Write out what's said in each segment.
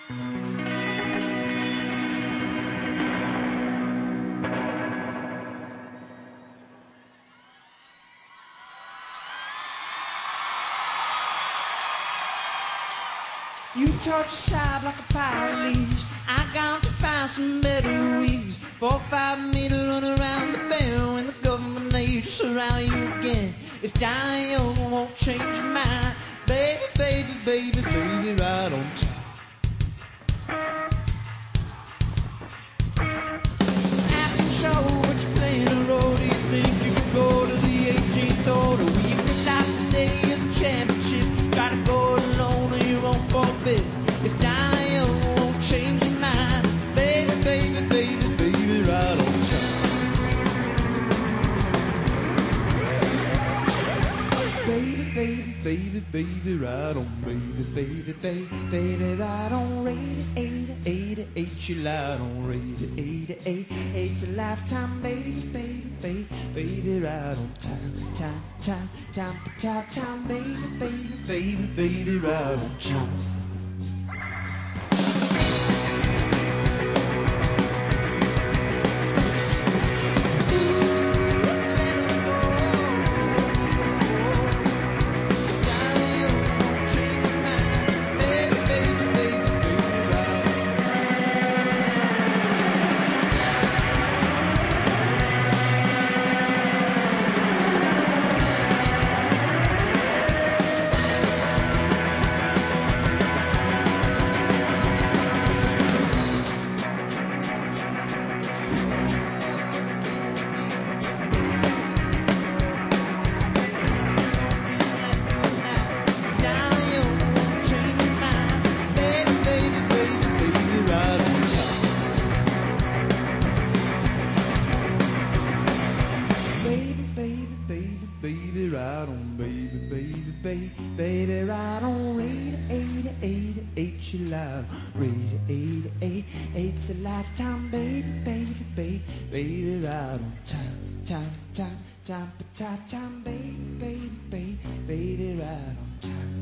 You touch the side like a pile of leaves. I got to find some better weeds. 4 or 5 me to run around the bend when the government age surround you again. If dying young won't change your mind, baby, baby, baby, baby, right on time. Out control, but you're playing a role. Do you think you can go to the 18th order? Will you miss out the day of the championship? Gotta go it alone or you won't forbid. If dying won't change your mind, baby, baby, baby, baby, right on time. Baby, baby, baby, baby, right on, baby, baby, baby, baby, right on, radio 88, you lied on radio 88, it's a lifetime, baby, baby, baby, baby, right on time, time, time, time, time, time, baby, baby, baby, baby, right on time. Baby, right on, baby, baby, baby, baby, right on, radio 88, you loud, radio 88, it's a lifetime, baby, baby, baby, baby, right on time, time, time, time, time, time, baby, baby, baby, baby, right on time.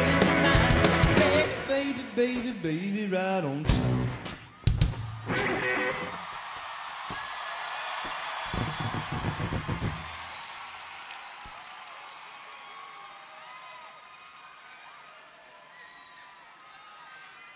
Baby, baby, right on time.